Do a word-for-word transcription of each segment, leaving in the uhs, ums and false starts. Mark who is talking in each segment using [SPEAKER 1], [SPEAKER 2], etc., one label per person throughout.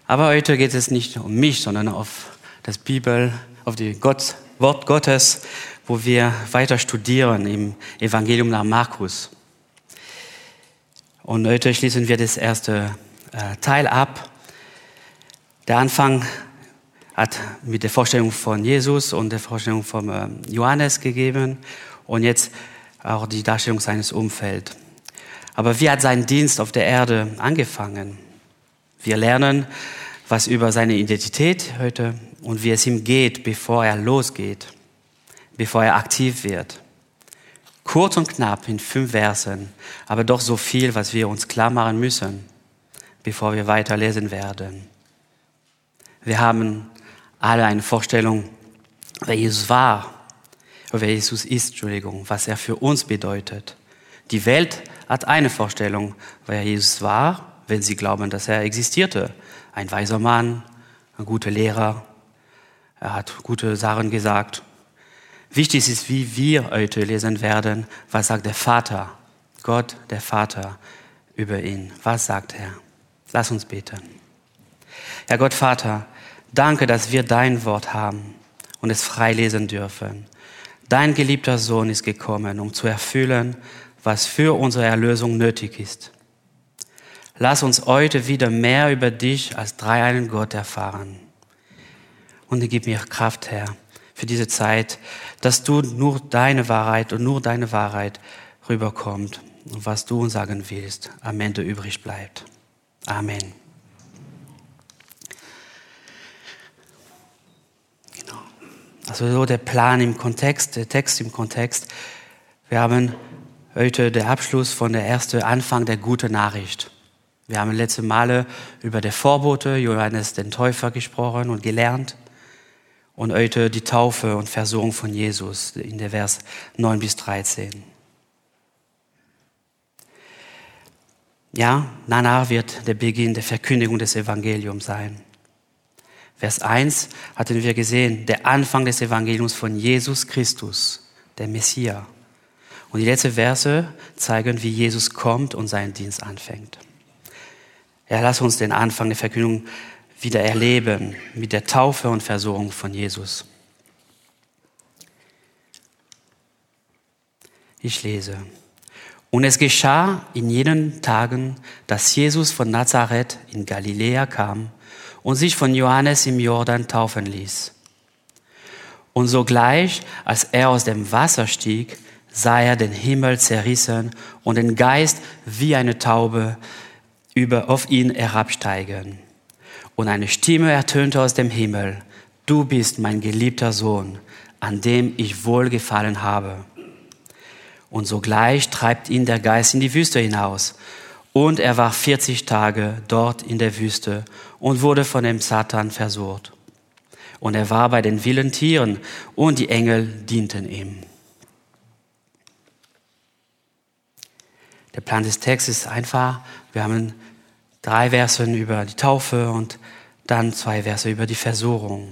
[SPEAKER 1] Aber heute geht es nicht um mich, sondern auf das Bibel, auf die Gott, Wort Gottes, wo wir weiter studieren im Evangelium nach Markus. Und heute schließen wir das erste äh, Teil ab. Der Anfang hat mit der Vorstellung von Jesus und der Vorstellung von äh, Johannes gegeben und jetzt auch die Darstellung seines Umfelds. Aber wie hat sein Dienst auf der Erde angefangen? Wir lernen was über seine Identität heute und wie es ihm geht, bevor er losgeht, bevor er aktiv wird. Kurz und knapp in fünf Versen, aber doch so viel, was wir uns klar machen müssen, bevor wir weiterlesen werden. Wir haben alle eine Vorstellung, wer Jesus war, oder wer Jesus ist, Entschuldigung, was er für uns bedeutet. Die Welt hat eine Vorstellung, wer Jesus war, wenn sie glauben, dass er existierte. Ein weiser Mann, ein guter Lehrer, er hat gute Sachen gesagt. Wichtig ist, wie wir heute lesen werden, was sagt der Vater, Gott, der Vater, über ihn. Was sagt er? Lass uns beten. Ja, Gott, Vater, danke, dass wir dein Wort haben und es frei lesen dürfen. Dein geliebter Sohn ist gekommen, um zu erfüllen, was für unsere Erlösung nötig ist. Lass uns heute wieder mehr über dich als dreieinen Gott erfahren. Und gib mir Kraft, Herr, für diese Zeit, dass du nur deine Wahrheit und nur deine Wahrheit rüberkommt und was du uns sagen willst, am Ende übrig bleibt. Amen. Genau. Also so der Plan im Kontext, der Text im Kontext. Wir haben heute den Abschluss von der ersten Anfang der guten Nachricht. Wir haben letzte Male über den Vorbote Johannes den Täufer gesprochen und gelernt. Und heute die Taufe und Versorgung von Jesus in der Vers neun bis dreizehn. Ja, danach wird der Beginn der Verkündigung des Evangeliums sein. Vers eins hatten wir gesehen, der Anfang des Evangeliums von Jesus Christus, der Messias. Und die letzten Verse zeigen, wie Jesus kommt und seinen Dienst anfängt. Ja, lass uns den Anfang der Verkündigung wieder erleben mit der Taufe und Versorgung von Jesus. Ich lese. Und es geschah in jenen Tagen, dass Jesus von Nazareth in Galiläa kam und sich von Johannes im Jordan taufen ließ. Und sogleich, als er aus dem Wasser stieg, sah er den Himmel zerrissen und den Geist wie eine Taube über auf ihn herabsteigen. Und eine Stimme ertönte aus dem Himmel: Du bist mein geliebter Sohn, an dem ich wohlgefallen habe. Und sogleich treibt ihn der Geist in die Wüste hinaus. Und er war vierzig Tage dort in der Wüste und wurde von dem Satan versucht. Und er war bei den wilden Tieren und die Engel dienten ihm. Der Plan des Textes ist einfach. Wir haben drei Verse über die Taufe und dann zwei Verse über die Versorgung.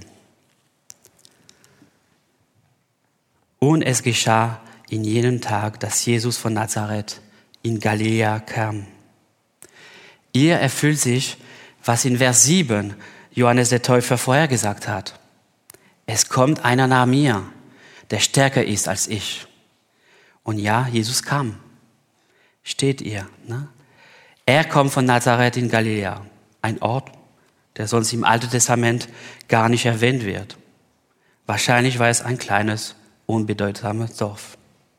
[SPEAKER 1] Und es geschah in jenem Tag, dass Jesus von Nazareth in Galiläa kam. Hier erfüllt sich, was in Vers sieben Johannes der Täufer vorhergesagt hat. Es kommt einer nach mir, der stärker ist als ich. Und ja, Jesus kam. Steht ihr, ne? Er kommt von Nazareth in Galiläa, ein Ort, der sonst im Alten Testament gar nicht erwähnt wird. Wahrscheinlich war es ein kleines, unbedeutsames Dorf.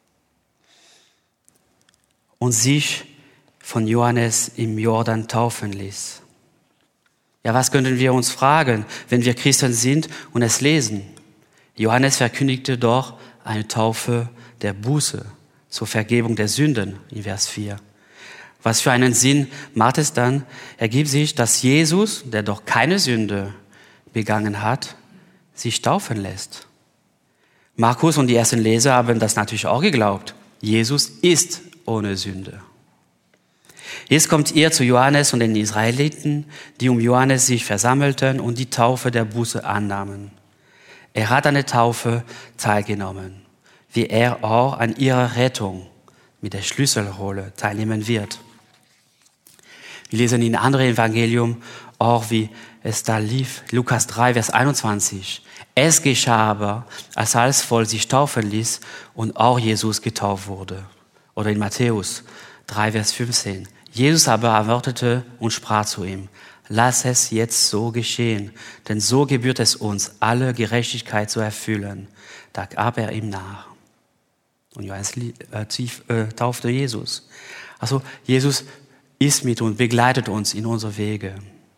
[SPEAKER 1] Und sich von Johannes im Jordan taufen ließ. Ja, was könnten wir uns fragen, wenn wir Christen sind und es lesen? Johannes verkündigte doch eine Taufe der Buße zur Vergebung der Sünden in Vers vier. Was für einen Sinn macht es dann? Ergibt sich, dass Jesus, der doch keine Sünde begangen hat, sich taufen lässt. Markus und die ersten Leser haben das natürlich auch geglaubt. Jesus ist ohne Sünde. Jetzt kommt ihr zu Johannes und den Israeliten, die um Johannes sich versammelten und die Taufe der Buße annahmen. Er hat an der Taufe teilgenommen, wie er auch an ihrer Rettung mit der Schlüsselrolle teilnehmen wird. Wir lesen in anderen Evangelium auch wie es da lief. Lukas drei, Vers einundzwanzig. Es geschah aber, als alles Volk sich taufen ließ und auch Jesus getauft wurde. Oder in Matthäus drei, Vers fünfzehn. Jesus aber antwortete und sprach zu ihm: Lass es jetzt so geschehen, denn so gebührt es uns, alle Gerechtigkeit zu erfüllen. Da gab er ihm nach. Und Johannes äh, taufte Jesus. Also Jesus ist mit uns, begleitet uns in unsere Wege.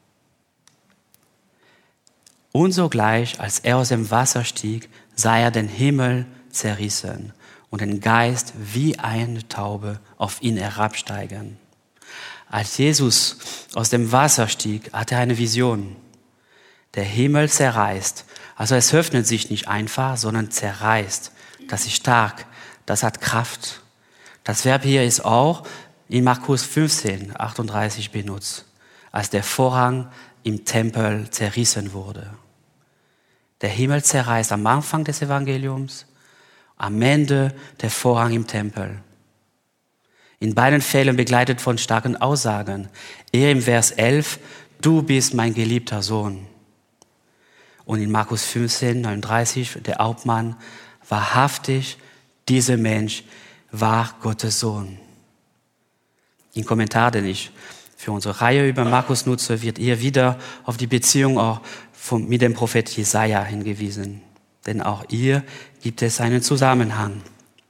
[SPEAKER 1] Und sogleich, als er aus dem Wasser stieg, sah er den Himmel zerrissen und den Geist wie eine Taube auf ihn herabsteigen. Als Jesus aus dem Wasser stieg, hatte er eine Vision. Der Himmel zerreißt. Also es öffnet sich nicht einfach, sondern zerreißt. Das ist stark. Das hat Kraft. Das Verb hier ist auch in Markus fünfzehn, achtunddreißig benutzt, als der Vorhang im Tempel zerrissen wurde. Der Himmel zerreißt am Anfang des Evangeliums, am Ende der Vorhang im Tempel. In beiden Fällen begleitet von starken Aussagen. Er im Vers elf, du bist mein geliebter Sohn. Und in Markus fünfzehn, neununddreißig, der Hauptmann, wahrhaftig, dieser Mensch war Gottes Sohn. Im Kommentar, den ich für unsere Reihe über Markus nutze, wird hier wieder auf die Beziehung auch vom, mit dem Prophet Jesaja hingewiesen. Denn auch hier gibt es einen Zusammenhang.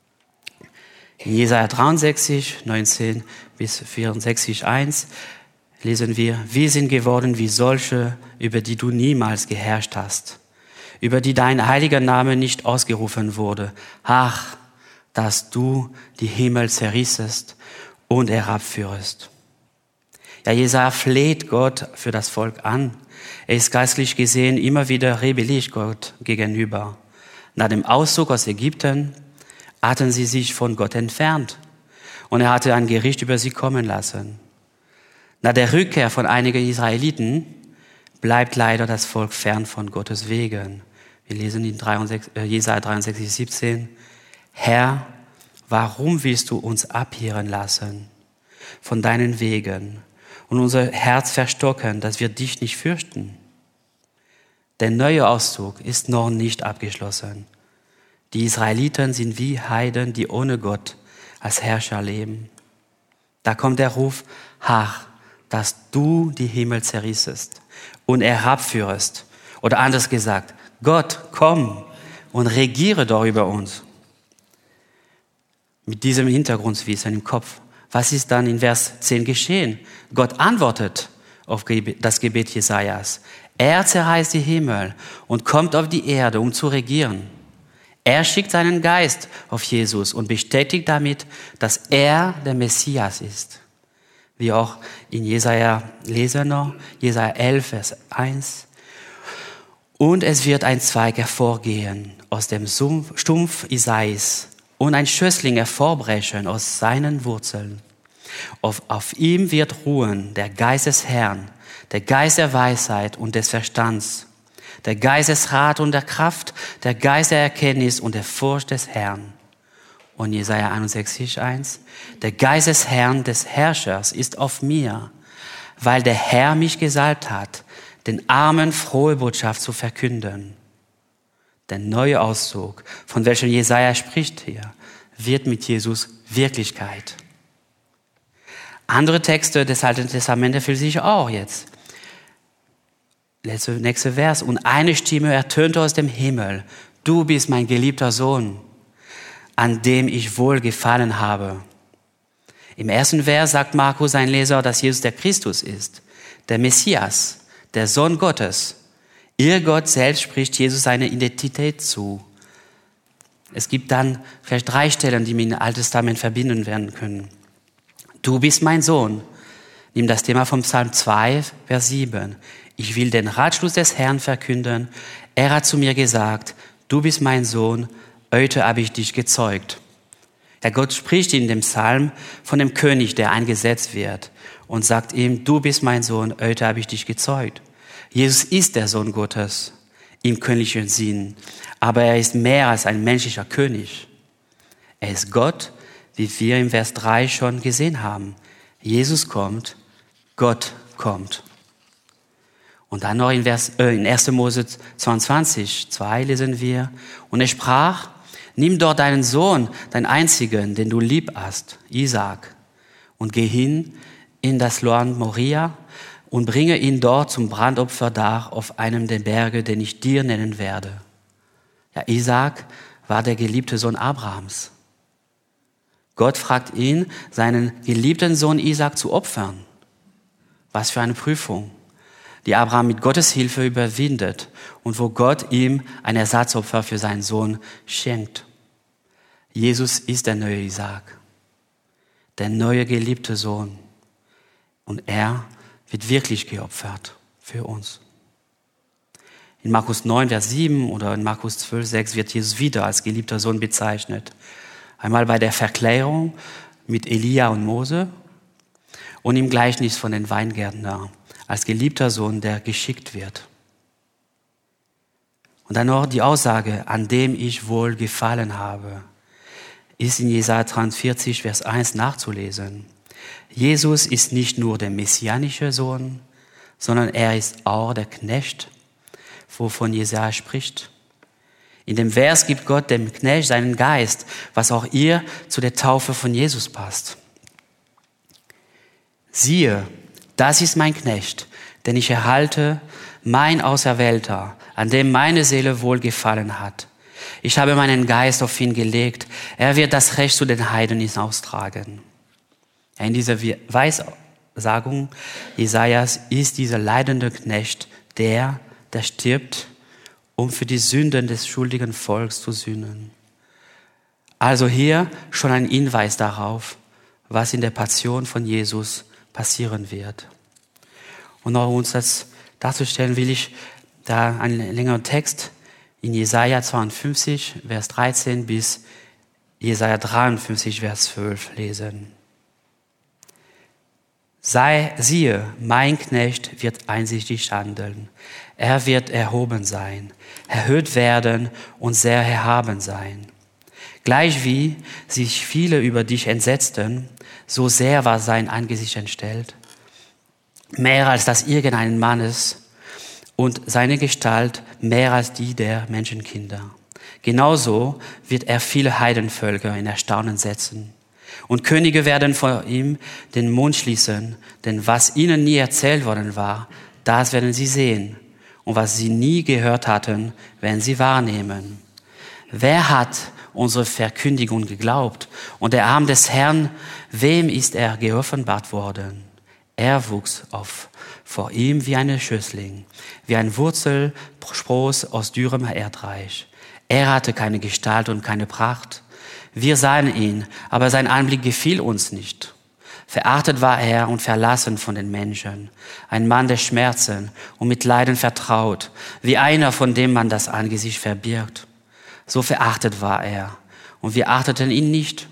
[SPEAKER 1] In Jesaja dreiundsechzig, neunzehn bis vierundsechzig, eins lesen wir: Wir sind geworden wie solche, über die du niemals geherrscht hast, über die dein heiliger Name nicht ausgerufen wurde. Ach, dass du die Himmel zerrissest und herabführest. Ja, Jesaja fleht Gott für das Volk an. Er ist geistlich gesehen immer wieder rebellisch Gott gegenüber. Nach dem Auszug aus Ägypten hatten sie sich von Gott entfernt und er hatte ein Gericht über sie kommen lassen. Nach der Rückkehr von einigen Israeliten bleibt leider das Volk fern von Gottes Wegen. Wir lesen in Jesaja dreiundsechzig, siebzehn. Herr, warum willst du uns abirren lassen von deinen Wegen und unser Herz verstocken, dass wir dich nicht fürchten? Der neue Auszug ist noch nicht abgeschlossen. Die Israeliten sind wie Heiden, die ohne Gott als Herrscher leben. Da kommt der Ruf: Ach, dass du die Himmel zerrissest und herabführest. Oder anders gesagt, Gott, komm und regiere doch über uns. Mit diesem Hintergrundwissen im Kopf, was ist dann in Vers zehn geschehen? Gott antwortet auf das Gebet Jesajas. Er zerreißt die Himmel und kommt auf die Erde, um zu regieren. Er schickt seinen Geist auf Jesus und bestätigt damit, dass er der Messias ist. Wie auch in Jesaja lesen noch, Jesaja elf, Vers eins. Und es wird ein Zweig hervorgehen aus dem Stumpf Isais und ein Schössling hervorbrechen aus seinen Wurzeln. Auf, auf ihm wird ruhen der Geist des Herrn, der Geist der Weisheit und des Verstands, der Geist des Rat und der Kraft, der Geist der Erkenntnis und der Furcht des Herrn. Und Jesaja einundsechzig, eins. Der Geist des Herrn, des Herrschers, ist auf mir, weil der Herr mich gesalbt hat, den Armen frohe Botschaft zu verkünden. Der neue Auszug, von welchem Jesaja spricht hier, wird mit Jesus Wirklichkeit. Andere Texte des Alten Testaments erfüllen sich auch jetzt. Letzte, nächste Vers. Und eine Stimme ertönte aus dem Himmel: Du bist mein geliebter Sohn, an dem ich wohl gefallen habe. Im ersten Vers sagt Markus, sein Leser, dass Jesus der Christus ist, der Messias, der Sohn Gottes. Ihr Gott selbst spricht Jesus seine Identität zu. Es gibt dann vielleicht drei Stellen, die mit dem Alten Testament verbinden werden können. Du bist mein Sohn. Nimm das Thema vom Psalm zwei, Vers sieben. Ich will den Ratschluss des Herrn verkünden. Er hat zu mir gesagt, du bist mein Sohn, heute habe ich dich gezeugt. Der Gott spricht in dem Psalm von dem König, der eingesetzt wird und sagt ihm, du bist mein Sohn, heute habe ich dich gezeugt. Jesus ist der Sohn Gottes im königlichen Sinn, aber er ist mehr als ein menschlicher König. Er ist Gott, wie wir im Vers drei schon gesehen haben. Jesus kommt, Gott kommt. Und dann noch in, Vers, äh, in erster Mose zweiundzwanzig, zwei lesen wir, und er sprach, nimm dort deinen Sohn, deinen einzigen, den du lieb hast, Isaak, und geh hin in das Land Moria und bringe ihn dort zum Brandopfer dar auf einem der Berge, den ich dir nennen werde. Ja, Isaak war der geliebte Sohn Abrahams. Gott fragt ihn, seinen geliebten Sohn Isaak zu opfern. Was für eine Prüfung, die Abraham mit Gottes Hilfe überwindet und wo Gott ihm ein Ersatzopfer für seinen Sohn schenkt. Jesus ist der neue Isaak, der neue geliebte Sohn. Und er wird wirklich geopfert für uns. In Markus neun, Vers sieben oder in Markus zwölf, sechs wird Jesus wieder als geliebter Sohn bezeichnet. Einmal bei der Verklärung mit Elia und Mose und im Gleichnis von den Weingärtnern als geliebter Sohn, der geschickt wird. Und dann noch die Aussage, an dem ich wohl gefallen habe, ist in Jesaja dreiundvierzig, Vers eins nachzulesen. Jesus ist nicht nur der messianische Sohn, sondern er ist auch der Knecht, wovon Jesaja spricht. In dem Vers gibt Gott dem Knecht seinen Geist, was auch ihr zu der Taufe von Jesus passt. Siehe, das ist mein Knecht, den ich erhalte, mein Auserwählter, an dem meine Seele wohlgefallen hat. Ich habe meinen Geist auf ihn gelegt. Er wird das Recht zu den Heiden austragen. In dieser Weissagung Jesajas ist dieser leidende Knecht der, der stirbt, um für die Sünden des schuldigen Volks zu sühnen. Also hier schon ein Hinweis darauf, was in der Passion von Jesus passieren wird. Und um uns das darzustellen, will ich da einen längeren Text in Jesaja zweiundfünfzig, Vers dreizehn bis Jesaja dreiundfünfzig, Vers zwölf lesen. Sei, siehe, mein Knecht wird einsichtig handeln. Er wird erhoben sein, erhöht werden und sehr erhaben sein. Gleichwie sich viele über dich entsetzten, so sehr war sein Angesicht entstellt, mehr als das irgendeinen Mannes und seine Gestalt mehr als die der Menschenkinder. Genauso wird er viele Heidenvölker in Erstaunen setzen. Und Könige werden vor ihm den Mund schließen, denn was ihnen nie erzählt worden war, das werden sie sehen. Und was sie nie gehört hatten, werden sie wahrnehmen. Wer hat unsere Verkündigung geglaubt? Und der Arm des Herrn, wem ist er geoffenbart worden? Er wuchs auf vor ihm wie eine Schößling, wie ein Wurzelspross aus dürrem Erdreich. Er hatte keine Gestalt und keine Pracht. Wir sahen ihn, aber sein Anblick gefiel uns nicht. Verachtet war er und verlassen von den Menschen, ein Mann der Schmerzen und mit Leiden vertraut, wie einer, von dem man das Angesicht verbirgt. So verachtet war er und wir achteten ihn nicht.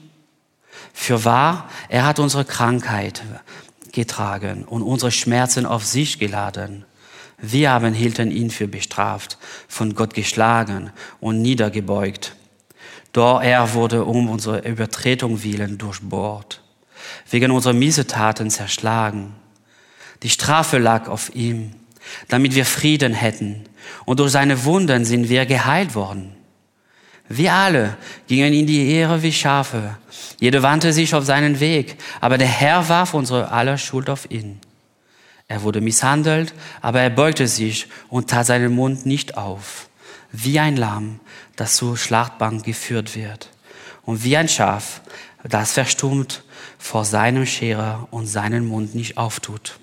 [SPEAKER 1] Fürwahr, er hat unsere Krankheit getragen und unsere Schmerzen auf sich geladen. Wir haben hielten ihn für bestraft, von Gott geschlagen und niedergebeugt. Doch er wurde um unsere Übertretung willen durchbohrt, wegen unserer Missetaten zerschlagen. Die Strafe lag auf ihm, damit wir Frieden hätten, und durch seine Wunden sind wir geheilt worden. Wir alle gingen in die Irre wie Schafe, jeder wandte sich auf seinen Weg, aber der Herr warf unsere aller Schuld auf ihn. Er wurde misshandelt, aber er beugte sich und tat seinen Mund nicht auf. Wie ein Lamm, das zur Schlachtbank geführt wird. Und wie ein Schaf, das verstummt vor seinem Scherer und seinen Mund nicht auftut.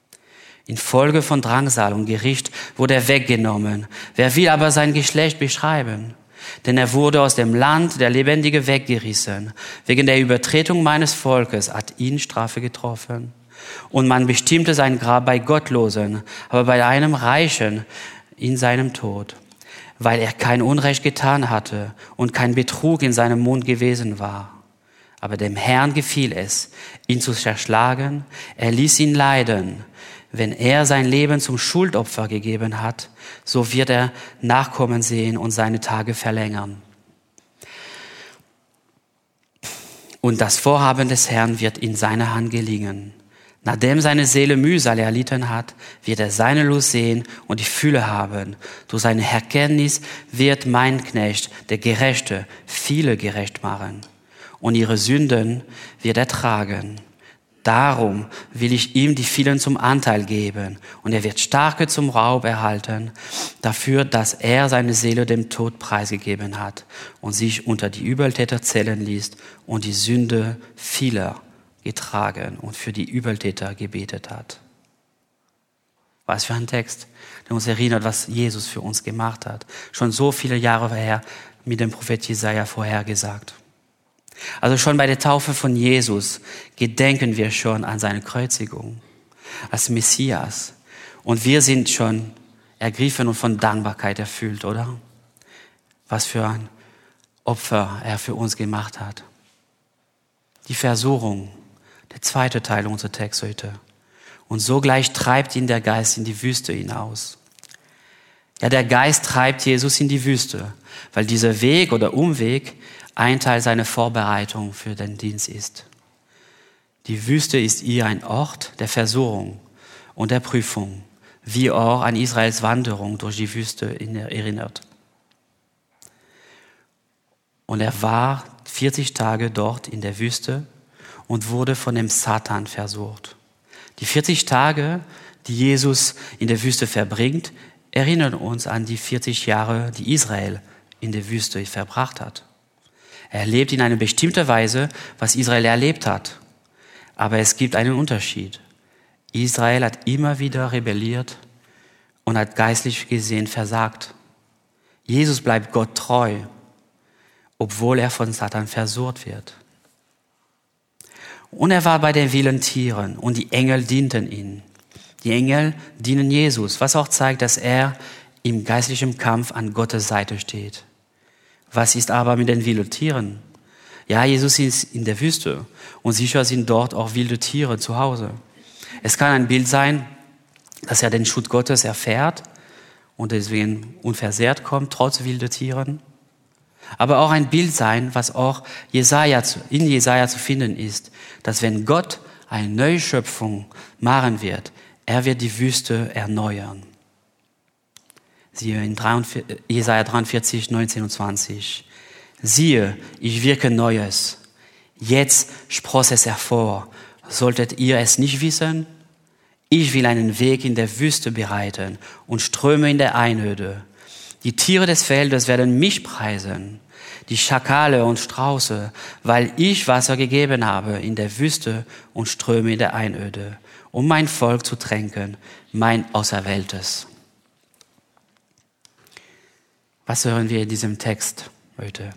[SPEAKER 1] Infolge von Drangsal und Gericht wurde er weggenommen. Wer will aber sein Geschlecht beschreiben? Denn er wurde aus dem Land der Lebendige weggerissen. Wegen der Übertretung meines Volkes hat ihn Strafe getroffen. Und man bestimmte sein Grab bei Gottlosen, aber bei einem Reichen in seinem Tod, weil er kein Unrecht getan hatte und kein Betrug in seinem Mund gewesen war. Aber dem Herrn gefiel es, ihn zu zerschlagen. Er ließ ihn leiden. Wenn er sein Leben zum Schuldopfer gegeben hat, so wird er Nachkommen sehen und seine Tage verlängern. Und das Vorhaben des Herrn wird in seiner Hand gelingen. Nachdem seine Seele Mühsal erlitten hat, wird er seine Lust sehen und die Fülle haben. Durch seine Erkenntnis wird mein Knecht, der Gerechte, viele gerecht machen. Und ihre Sünden wird er tragen. Darum will ich ihm die vielen zum Anteil geben. Und er wird Starke zum Raub erhalten, dafür, dass er seine Seele dem Tod preisgegeben hat und sich unter die Übeltäter zählen ließ und die Sünde vieler getragen und für die Übeltäter gebetet hat. Was für ein Text, der uns erinnert, was Jesus für uns gemacht hat. Schon so viele Jahre her mit dem Prophet Jesaja vorhergesagt. Also schon bei der Taufe von Jesus gedenken wir schon an seine Kreuzigung als Messias. Und wir sind schon ergriffen und von Dankbarkeit erfüllt, oder? Was für ein Opfer er für uns gemacht hat. Die Versuchung, der zweite Teil unseres Texts heute. Und sogleich treibt ihn der Geist in die Wüste hinaus. Ja, der Geist treibt Jesus in die Wüste, weil dieser Weg oder Umweg ein Teil seiner Vorbereitung für den Dienst ist. Die Wüste ist ihr ein Ort der Versuchung und der Prüfung, wie auch an Israels Wanderung durch die Wüste erinnert. Und er war vierzig Tage dort in der Wüste und wurde von dem Satan versucht. Die vierzig Tage, die Jesus in der Wüste verbringt, erinnern uns an die vierzig Jahre, die Israel in der Wüste verbracht hat. Er erlebt in einer bestimmten Weise, was Israel erlebt hat. Aber es gibt einen Unterschied. Israel hat immer wieder rebelliert und hat geistlich gesehen versagt. Jesus bleibt Gott treu, obwohl er von Satan versucht wird. Und er war bei den wilden Tieren und die Engel dienten ihm. Die Engel dienen Jesus, was auch zeigt, dass er im geistlichen Kampf an Gottes Seite steht. Was ist aber mit den wilden Tieren? Ja, Jesus ist in der Wüste und sicher sind dort auch wilde Tiere zu Hause. Es kann ein Bild sein, dass er den Schutz Gottes erfährt und deswegen unversehrt kommt, trotz wilder Tieren. Aber auch ein Bild sein, was auch Jesaja, in Jesaja zu finden ist, dass wenn Gott eine neue Schöpfung machen wird, er wird die Wüste erneuern. Siehe in Jesaja dreiundvierzig, neunzehn und zwanzig. Siehe, ich wirke Neues. Jetzt spross es hervor. Solltet ihr es nicht wissen? Ich will einen Weg in der Wüste bereiten und Ströme in der Einöde. Die Tiere des Feldes werden mich preisen, die Schakale und Strauße, weil ich Wasser gegeben habe in der Wüste und Ströme in der Einöde, um mein Volk zu tränken, mein Auserwähltes. Was hören wir in diesem Text heute?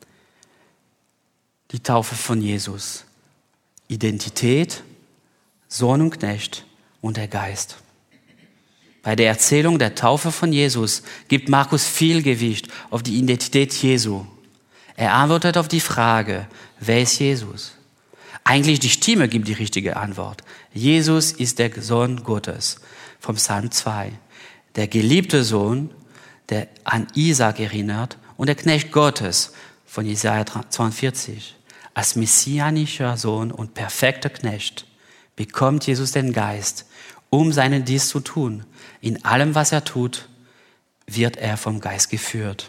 [SPEAKER 1] Die Taufe von Jesus. Identität, Sohn und Knecht und der Geist. Bei der Erzählung der Taufe von Jesus gibt Markus viel Gewicht auf die Identität Jesu. Er antwortet auf die Frage, wer ist Jesus? Eigentlich die Stimme gibt die richtige Antwort. Jesus ist der Sohn Gottes, vom Psalm zwei. Der geliebte Sohn, der an Isaac erinnert, und der Knecht Gottes, von Jesaja zweiundvierzig. Als messianischer Sohn und perfekter Knecht bekommt Jesus den Geist, um seinen Dienst zu tun. In allem, was er tut, wird er vom Geist geführt.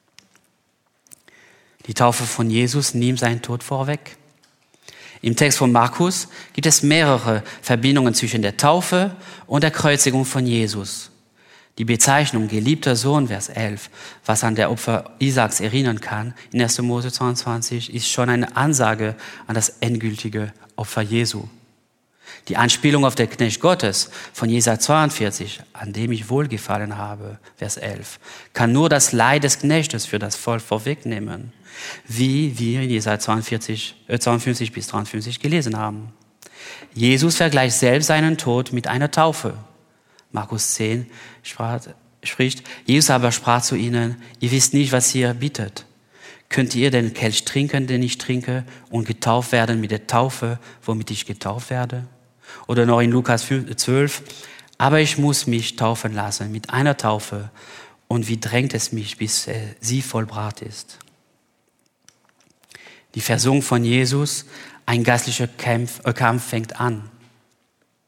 [SPEAKER 1] Die Taufe von Jesus nimmt seinen Tod vorweg. Im Text von Markus gibt es mehrere Verbindungen zwischen der Taufe und der Kreuzigung von Jesus. Die Bezeichnung geliebter Sohn, Vers elf, was an der Opfer Isaaks erinnern kann, in erster Mose zweiundzwanzig, ist schon eine Ansage an das endgültige Opfer Jesu. Die Anspielung auf den Knecht Gottes von Jesaja zweiundvierzig, an dem ich wohlgefallen habe, Vers elf, kann nur das Leid des Knechtes für das Volk vorwegnehmen, wie wir in Jesaja zweiundvierzig, äh, zweiundfünfzig bis dreiundfünfzig gelesen haben. Jesus vergleicht selbst seinen Tod mit einer Taufe. Markus zehn sprach, spricht, Jesus aber sprach zu ihnen, ihr wisst nicht, was ihr bittet. Könnt ihr den Kelch trinken, den ich trinke, und getauft werden mit der Taufe, womit ich getauft werde? Oder noch in Lukas zwölf, aber ich muss mich taufen lassen mit einer Taufe, und wie drängt es mich, bis sie vollbracht ist. Die Versuchung von Jesus, ein geistlicher Kampf, äh, Kampf fängt an.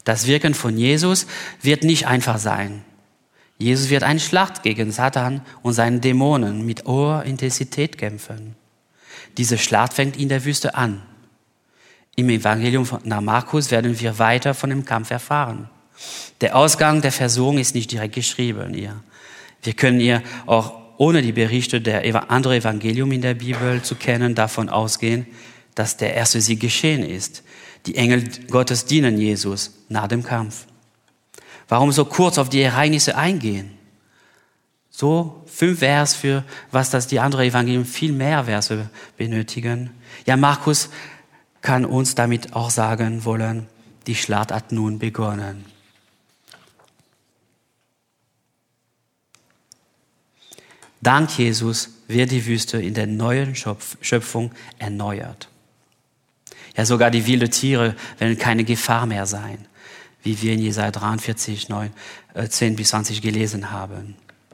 [SPEAKER 1] Das Wirken von Jesus wird nicht einfach sein. Jesus wird eine Schlacht gegen Satan und seine Dämonen mit hoher Intensität kämpfen. Diese Schlacht fängt in der Wüste an. Im Evangelium nach Markus werden wir weiter von dem Kampf erfahren. Der Ausgang der Versuchung ist nicht direkt geschrieben hier. Wir können hier auch ohne die Berichte der anderen Evangelium in der Bibel zu kennen, davon ausgehen, dass der erste Sieg geschehen ist. Die Engel Gottes dienen Jesus nach dem Kampf. Warum so kurz auf die Ereignisse eingehen? So fünf Vers, für was das die anderen Evangelien viel mehr Verse benötigen. Ja, Markus kann uns damit auch sagen wollen, die Schlacht hat nun begonnen. Dank Jesus wird die Wüste in der neuen Schöpfung erneuert. Ja, sogar die wilden Tiere werden keine Gefahr mehr sein, wie wir in Jesaja dreiundvierzig, neun, zehn bis zwanzig gelesen haben.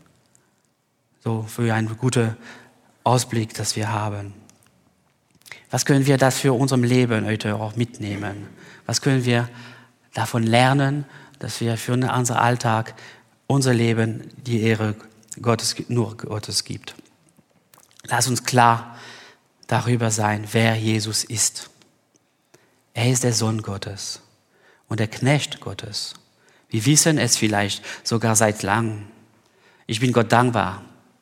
[SPEAKER 1] So für einen guten Ausblick, das wir haben. Was können wir das für unserem Leben heute auch mitnehmen? Was können wir davon lernen, dass wir für unseren Alltag, unser Leben die Ehre Gottes, nur Gottes gibt? Lass uns klar darüber sein, wer Jesus ist. Er ist der Sohn Gottes und der Knecht Gottes. Wir wissen es vielleicht sogar seit langem. Ich bin Gott dankbar,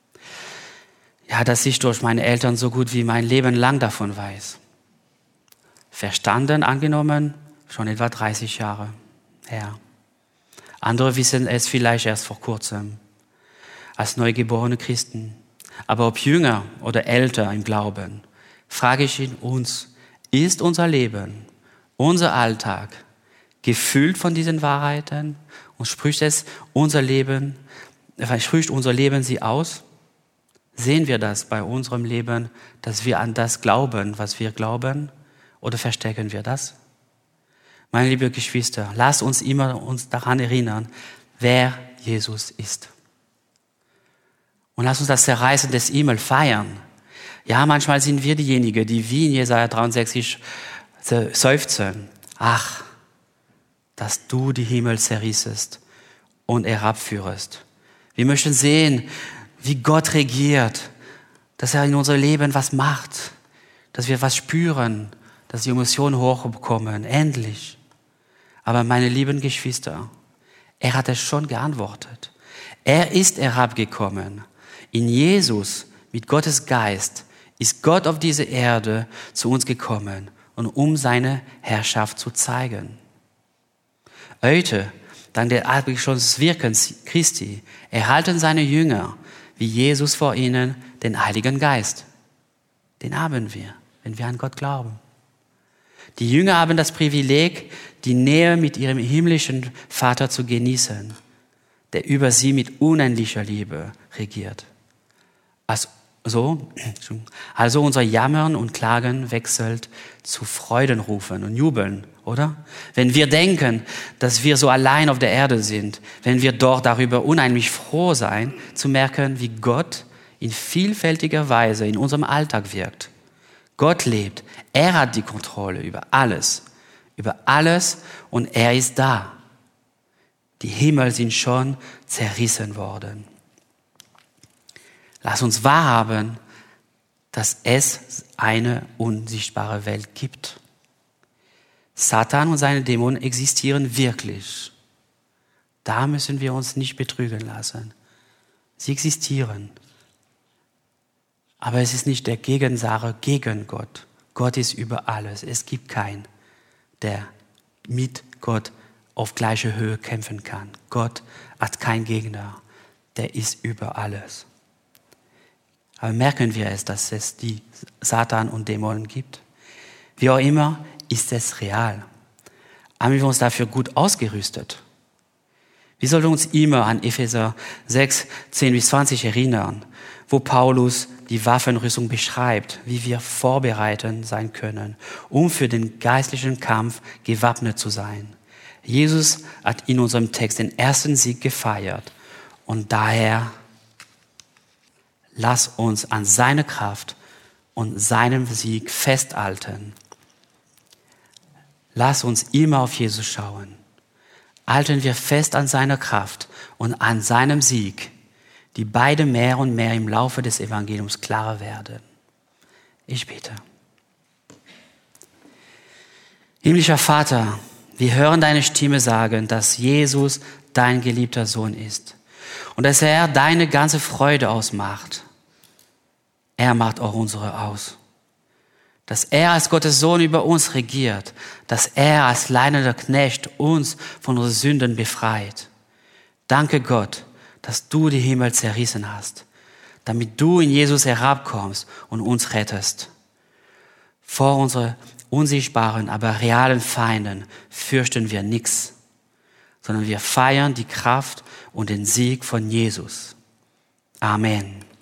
[SPEAKER 1] ja, dass ich durch meine Eltern so gut wie mein Leben lang davon weiß. Verstanden, angenommen, schon etwa dreißig Jahre her. Andere wissen es vielleicht erst vor kurzem, als neugeborene Christen. Aber ob jünger oder älter im Glauben, frage ich ihn uns, ist unser Leben, unser Alltag gefüllt von diesen Wahrheiten und spricht es unser Leben, spricht unser Leben sie aus? Sehen wir das bei unserem Leben, dass wir an das glauben, was wir glauben, oder verstecken wir das? Meine lieben Geschwister, lasst uns immer uns daran erinnern, wer Jesus ist. Und lasst uns das Zerreißen des Himmels feiern. Ja, manchmal sind wir diejenigen, die wie in Jesaja dreiundsechzig seufzen. Ach, dass du die Himmel zerrissest und herabführest. Wir möchten sehen, wie Gott regiert, dass er in unser Leben was macht, dass wir was spüren, dass die Emotionen hochkommen, endlich. Aber meine lieben Geschwister, er hat es schon geantwortet. Er ist herabgekommen. In Jesus, mit Gottes Geist, ist Gott auf diese Erde zu uns gekommen, und um seine Herrschaft zu zeigen. Heute, dank der des Wirkens Christi, erhalten seine Jünger, wie Jesus vor ihnen, den Heiligen Geist. Den haben wir, wenn wir an Gott glauben. Die Jünger haben das Privileg, die Nähe mit ihrem himmlischen Vater zu genießen, der über sie mit unendlicher Liebe regiert. Also, also unser Jammern und Klagen wechselt zu Freudenrufen und Jubeln, oder? Wenn wir denken, dass wir so allein auf der Erde sind, wenn wir doch darüber unheimlich froh sein, zu merken, wie Gott in vielfältiger Weise in unserem Alltag wirkt. Gott lebt, er hat die Kontrolle über alles, über alles, und er ist da. Die Himmel sind schon zerrissen worden. Lass uns wahrhaben, dass es eine unsichtbare Welt gibt. Satan und seine Dämonen existieren wirklich. Da müssen wir uns nicht betrügen lassen. Sie existieren. Aber es ist nicht der Gegensache gegen Gott. Gott ist über alles. Es gibt keinen, der mit Gott auf gleicher Höhe kämpfen kann. Gott hat keinen Gegner. Der ist über alles. Aber merken wir es, dass es die Satan und Dämonen gibt? Wie auch immer, ist es real. Haben wir uns dafür gut ausgerüstet? Wir sollten uns immer an Epheser sechs, zehn bis zwanzig erinnern, wo Paulus die Waffenrüstung beschreibt, wie wir vorbereitet sein können, um für den geistlichen Kampf gewappnet zu sein. Jesus hat in unserem Text den ersten Sieg gefeiert, und daher lass uns an seiner Kraft und seinem Sieg festhalten. Lass uns immer auf Jesus schauen. halten wir fest an seiner Kraft und an seinem Sieg, die beide mehr und mehr im Laufe des Evangeliums klarer werden. Ich bete. Himmlischer Vater, wir hören deine Stimme sagen, dass Jesus dein geliebter Sohn ist und dass er deine ganze Freude ausmacht. Er macht auch unsere aus. Dass er als Gottes Sohn über uns regiert, dass er als leidender Knecht uns von unseren Sünden befreit. Danke Gott, dass du die Himmel zerrissen hast, damit du in Jesus herabkommst und uns rettest. Vor unseren unsichtbaren, aber realen Feinden fürchten wir nichts, sondern wir feiern die Kraft und den Sieg von Jesus. Amen.